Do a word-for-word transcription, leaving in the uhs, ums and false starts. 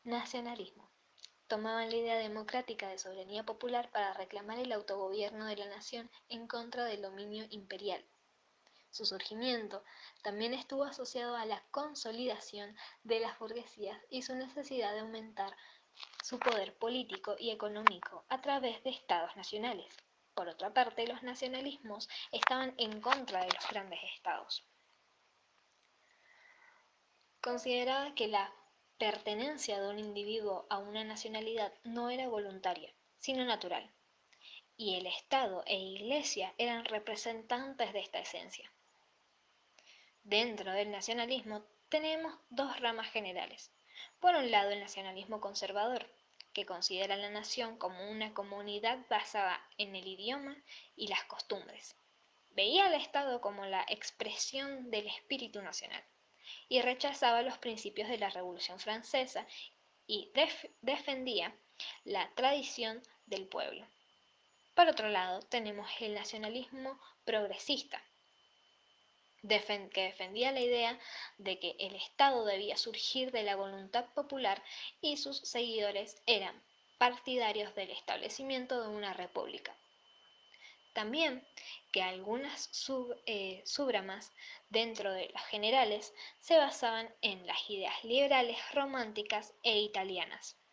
Nacionalismo. Tomaban la idea democrática de soberanía popular para reclamar el autogobierno de la nación en contra del dominio imperial. Su surgimiento también estuvo asociado a la consolidación de las burguesías y su necesidad de aumentar su poder político y económico a través de estados nacionales. Por otra parte, los nacionalismos estaban en contra de los grandes estados. Consideraba que la pertenencia de un individuo a una nacionalidad no era voluntaria, sino natural, y el Estado e Iglesia eran representantes de esta esencia. Dentro del nacionalismo tenemos dos ramas generales. Por un lado, el nacionalismo conservador, que considera a la nación como una comunidad basada en el idioma y las costumbres. Veía al Estado como la expresión del espíritu nacional y rechazaba los principios de la Revolución Francesa y def defendía la tradición del pueblo. Por otro lado, tenemos el nacionalismo progresista, que defendía la idea de que el Estado debía surgir de la voluntad popular y sus seguidores eran partidarios del establecimiento de una república. También que algunas sub, eh, subramas dentro de las generales se basaban en las ideas liberales románticas e italianas.